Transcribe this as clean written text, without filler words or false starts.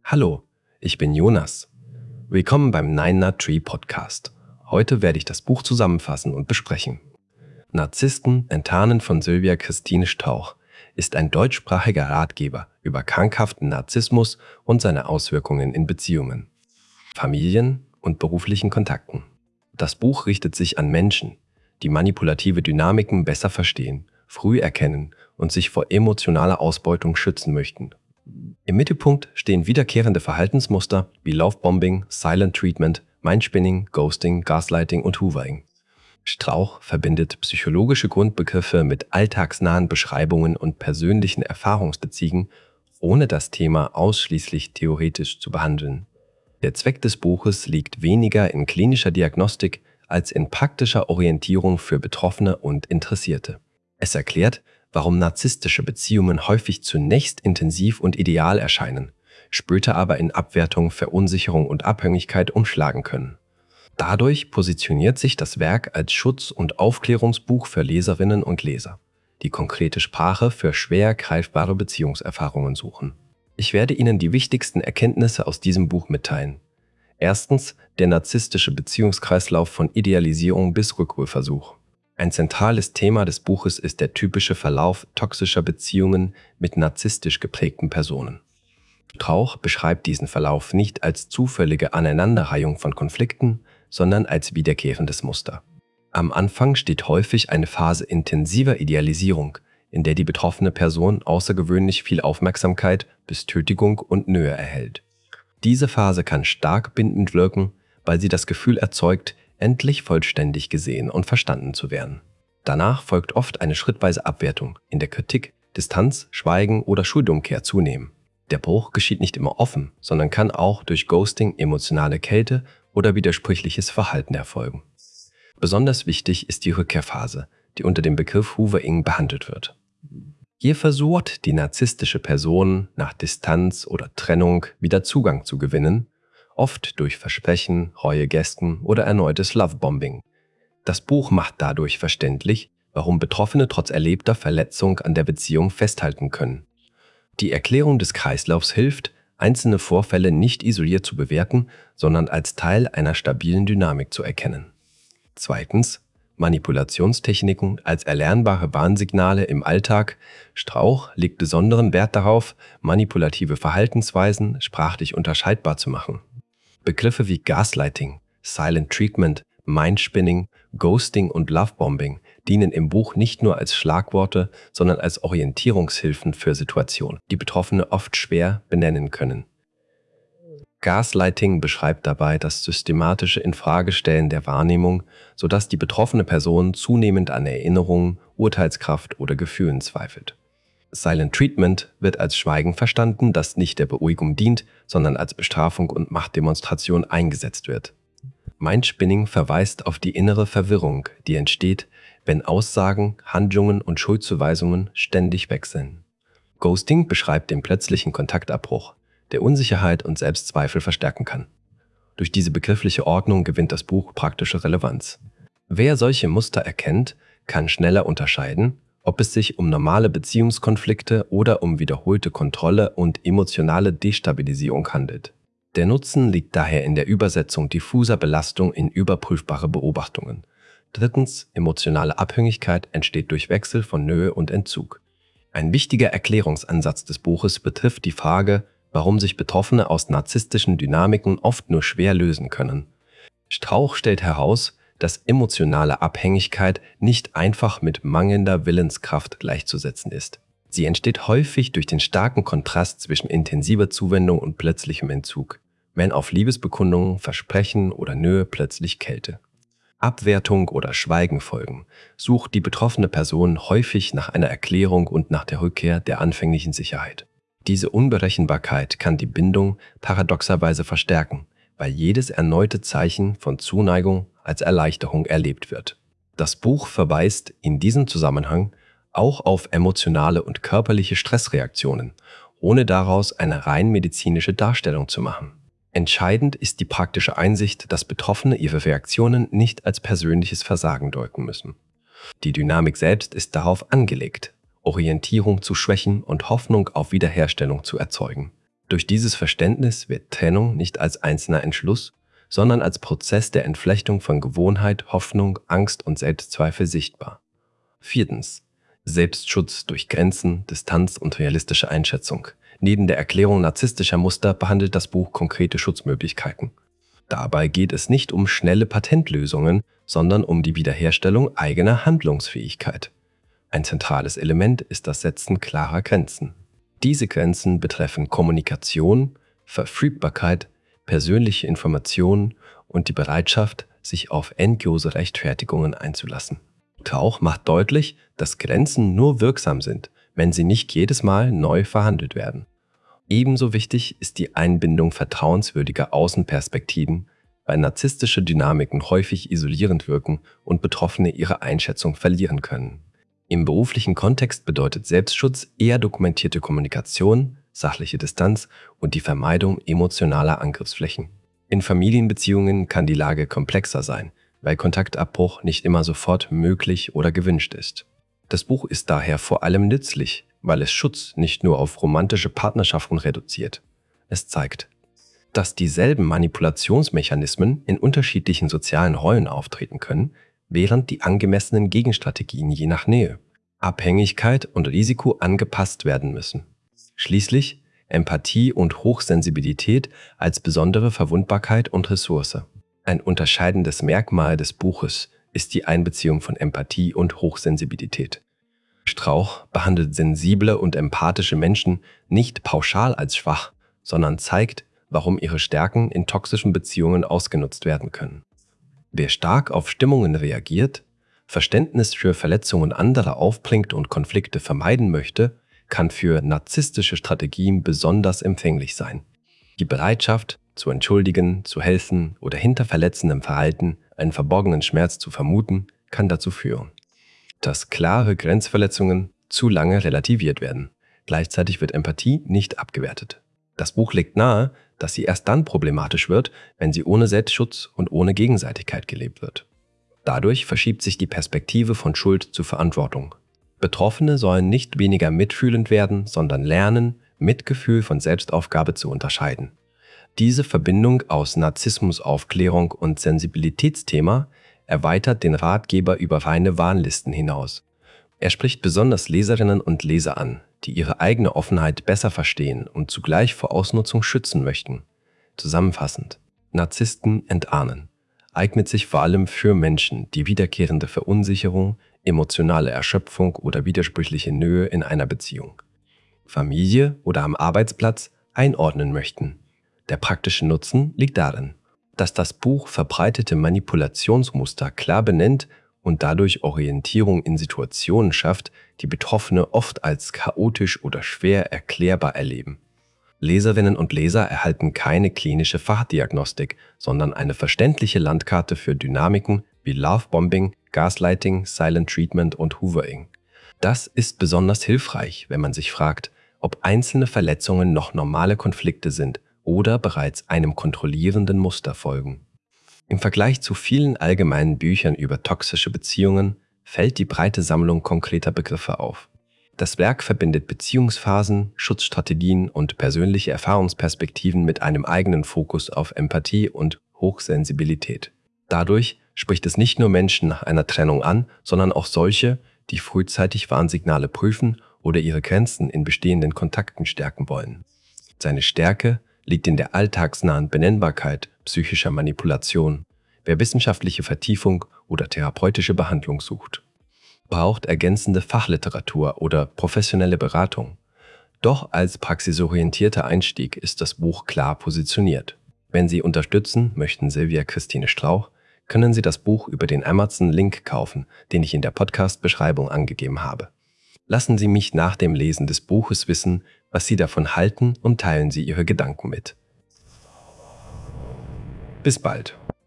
Hallo, ich bin Jonas. Willkommen beim Nine Nut Tree Podcast. Heute werde ich das Buch zusammenfassen und besprechen. Narzissten enttarnen von Sylvia Christine Strauch ist ein deutschsprachiger Ratgeber über krankhaften Narzissmus und seine Auswirkungen in Beziehungen, Familien und beruflichen Kontakten. Das Buch richtet sich an Menschen, die manipulative Dynamiken besser verstehen, früh erkennen und sich vor emotionaler Ausbeutung schützen möchten. Im Mittelpunkt stehen wiederkehrende Verhaltensmuster wie Lovebombing, Silent Treatment, Mindspinning, Ghosting, Gaslighting und Hoovering. Strauch verbindet psychologische Grundbegriffe mit alltagsnahen Beschreibungen und persönlichen Erfahrungsbeziehungen, ohne das Thema ausschließlich theoretisch zu behandeln. Der Zweck des Buches liegt weniger in klinischer Diagnostik als in praktischer Orientierung für Betroffene und Interessierte. Es erklärt, warum narzisstische Beziehungen häufig zunächst intensiv und ideal erscheinen, später aber in Abwertung, Verunsicherung und Abhängigkeit umschlagen können. Dadurch positioniert sich das Werk als Schutz- und Aufklärungsbuch für Leserinnen und Leser, die konkrete Sprache für schwer greifbare Beziehungserfahrungen suchen. Ich werde Ihnen die wichtigsten Erkenntnisse aus diesem Buch mitteilen. Erstens, der narzisstische Beziehungskreislauf von Idealisierung bis Rückholversuch. Ein zentrales Thema des Buches ist der typische Verlauf toxischer Beziehungen mit narzisstisch geprägten Personen. Strauch beschreibt diesen Verlauf nicht als zufällige Aneinanderreihung von Konflikten, sondern als wiederkehrendes Muster. Am Anfang steht häufig eine Phase intensiver Idealisierung, in der die betroffene Person außergewöhnlich viel Aufmerksamkeit, Bestätigung und Nähe erhält. Diese Phase kann stark bindend wirken, weil sie das Gefühl erzeugt, endlich vollständig gesehen und verstanden zu werden. Danach folgt oft eine schrittweise Abwertung, in der Kritik, Distanz, Schweigen oder Schuldumkehr zunehmen. Der Bruch geschieht nicht immer offen, sondern kann auch durch Ghosting, emotionale Kälte oder widersprüchliches Verhalten erfolgen. Besonders wichtig ist die Rückkehrphase, die unter dem Begriff Hoovering behandelt wird. Hier versucht die narzisstische Person nach Distanz oder Trennung wieder Zugang zu gewinnen, oft durch Versprechen, reue Gesten oder erneutes Lovebombing. Das Buch macht dadurch verständlich, warum Betroffene trotz erlebter Verletzung an der Beziehung festhalten können. Die Erklärung des Kreislaufs hilft, einzelne Vorfälle nicht isoliert zu bewerten, sondern als Teil einer stabilen Dynamik zu erkennen. Zweitens, Manipulationstechniken als erlernbare Warnsignale im Alltag. Strauch legt besonderen Wert darauf, manipulative Verhaltensweisen sprachlich unterscheidbar zu machen. Begriffe wie Gaslighting, Silent Treatment, Mindspinning, Ghosting und Lovebombing dienen im Buch nicht nur als Schlagworte, sondern als Orientierungshilfen für Situationen, die Betroffene oft schwer benennen können. Gaslighting beschreibt dabei das systematische Infragestellen der Wahrnehmung, sodass die betroffene Person zunehmend an Erinnerungen, Urteilskraft oder Gefühlen zweifelt. Silent Treatment wird als Schweigen verstanden, das nicht der Beruhigung dient, sondern als Bestrafung und Machtdemonstration eingesetzt wird. Mindspinning verweist auf die innere Verwirrung, die entsteht, wenn Aussagen, Handlungen und Schuldzuweisungen ständig wechseln. Ghosting beschreibt den plötzlichen Kontaktabbruch, der Unsicherheit und Selbstzweifel verstärken kann. Durch diese begriffliche Ordnung gewinnt das Buch praktische Relevanz. Wer solche Muster erkennt, kann schneller unterscheiden, ob es sich um normale Beziehungskonflikte oder um wiederholte Kontrolle und emotionale Destabilisierung handelt. Der Nutzen liegt daher in der Übersetzung diffuser Belastung in überprüfbare Beobachtungen. Drittens, emotionale Abhängigkeit entsteht durch Wechsel von Nähe und Entzug. Ein wichtiger Erklärungsansatz des Buches betrifft die Frage, warum sich Betroffene aus narzisstischen Dynamiken oft nur schwer lösen können. Strauch stellt heraus, dass emotionale Abhängigkeit nicht einfach mit mangelnder Willenskraft gleichzusetzen ist. Sie entsteht häufig durch den starken Kontrast zwischen intensiver Zuwendung und plötzlichem Entzug, wenn auf Liebesbekundungen, Versprechen oder Nähe plötzlich Kälte. Abwertung oder Schweigen folgen, sucht die betroffene Person häufig nach einer Erklärung und nach der Rückkehr der anfänglichen Sicherheit. Diese Unberechenbarkeit kann die Bindung paradoxerweise verstärken, weil jedes erneute Zeichen von Zuneigung als Erleichterung erlebt wird. Das Buch verweist in diesem Zusammenhang auch auf emotionale und körperliche Stressreaktionen, ohne daraus eine rein medizinische Darstellung zu machen. Entscheidend ist die praktische Einsicht, dass Betroffene ihre Reaktionen nicht als persönliches Versagen deuten müssen. Die Dynamik selbst ist darauf angelegt, Orientierung zu schwächen und Hoffnung auf Wiederherstellung zu erzeugen. Durch dieses Verständnis wird Trennung nicht als einzelner Entschluss, sondern als Prozess der Entflechtung von Gewohnheit, Hoffnung, Angst und Selbstzweifel sichtbar. 4. Selbstschutz durch Grenzen, Distanz und realistische Einschätzung. Neben der Erklärung narzisstischer Muster behandelt das Buch konkrete Schutzmöglichkeiten. Dabei geht es nicht um schnelle Patentlösungen, sondern um die Wiederherstellung eigener Handlungsfähigkeit. Ein zentrales Element ist das Setzen klarer Grenzen. Diese Grenzen betreffen Kommunikation, Verfügbarkeit, persönliche Informationen und die Bereitschaft, sich auf endlose Rechtfertigungen einzulassen. Tauch macht deutlich, dass Grenzen nur wirksam sind, wenn sie nicht jedes Mal neu verhandelt werden. Ebenso wichtig ist die Einbindung vertrauenswürdiger Außenperspektiven, weil narzisstische Dynamiken häufig isolierend wirken und Betroffene ihre Einschätzung verlieren können. Im beruflichen Kontext bedeutet Selbstschutz eher dokumentierte Kommunikation, sachliche Distanz und die Vermeidung emotionaler Angriffsflächen. In Familienbeziehungen kann die Lage komplexer sein, weil Kontaktabbruch nicht immer sofort möglich oder gewünscht ist. Das Buch ist daher vor allem nützlich, weil es Schutz nicht nur auf romantische Partnerschaften reduziert. Es zeigt, dass dieselben Manipulationsmechanismen in unterschiedlichen sozialen Rollen auftreten können, während die angemessenen Gegenstrategien je nach Nähe, Abhängigkeit und Risiko angepasst werden müssen. Schließlich Empathie und Hochsensibilität als besondere Verwundbarkeit und Ressource. Ein unterscheidendes Merkmal des Buches ist die Einbeziehung von Empathie und Hochsensibilität. Strauch behandelt sensible und empathische Menschen nicht pauschal als schwach, sondern zeigt, warum ihre Stärken in toxischen Beziehungen ausgenutzt werden können. Wer stark auf Stimmungen reagiert, Verständnis für Verletzungen anderer aufbringt und Konflikte vermeiden möchte, kann für narzisstische Strategien besonders empfänglich sein. Die Bereitschaft, zu entschuldigen, zu helfen oder hinter verletzendem Verhalten einen verborgenen Schmerz zu vermuten, kann dazu führen, dass klare Grenzverletzungen zu lange relativiert werden. Gleichzeitig wird Empathie nicht abgewertet. Das Buch legt nahe, dass sie erst dann problematisch wird, wenn sie ohne Selbstschutz und ohne Gegenseitigkeit gelebt wird. Dadurch verschiebt sich die Perspektive von Schuld zu Verantwortung. Betroffene sollen nicht weniger mitfühlend werden, sondern lernen, Mitgefühl von Selbstaufgabe zu unterscheiden. Diese Verbindung aus Narzissmusaufklärung und Sensibilitätsthema erweitert den Ratgeber über reine Warnlisten hinaus. Er spricht besonders Leserinnen und Leser an, die ihre eigene Offenheit besser verstehen und zugleich vor Ausnutzung schützen möchten. Zusammenfassend: Narzissten entahnen. Eignet sich vor allem für Menschen, die wiederkehrende Verunsicherung, emotionale Erschöpfung oder widersprüchliche Nähe in einer Beziehung, Familie oder am Arbeitsplatz einordnen möchten. Der praktische Nutzen liegt darin, dass das Buch verbreitete Manipulationsmuster klar benennt und dadurch Orientierung in Situationen schafft, die Betroffene oft als chaotisch oder schwer erklärbar erleben. Leserinnen und Leser erhalten keine klinische Fachdiagnostik, sondern eine verständliche Landkarte für Dynamiken wie Lovebombing, Gaslighting, Silent Treatment und Hoovering. Das ist besonders hilfreich, wenn man sich fragt, ob einzelne Verletzungen noch normale Konflikte sind oder bereits einem kontrollierenden Muster folgen. Im Vergleich zu vielen allgemeinen Büchern über toxische Beziehungen fällt die breite Sammlung konkreter Begriffe auf. Das Werk verbindet Beziehungsphasen, Schutzstrategien und persönliche Erfahrungsperspektiven mit einem eigenen Fokus auf Empathie und Hochsensibilität. Dadurch spricht es nicht nur Menschen nach einer Trennung an, sondern auch solche, die frühzeitig Warnsignale prüfen oder ihre Grenzen in bestehenden Kontakten stärken wollen. Seine Stärke liegt in der alltagsnahen Benennbarkeit psychischer Manipulation. Wer wissenschaftliche Vertiefung oder therapeutische Behandlung sucht, braucht ergänzende Fachliteratur oder professionelle Beratung. Doch als praxisorientierter Einstieg ist das Buch klar positioniert. Wenn Sie unterstützen möchten Sylvia Christine Strauch, können Sie das Buch über den Amazon-Link kaufen, den ich in der Podcast-Beschreibung angegeben habe. Lassen Sie mich nach dem Lesen des Buches wissen, was Sie davon halten, und teilen Sie Ihre Gedanken mit. Bis bald.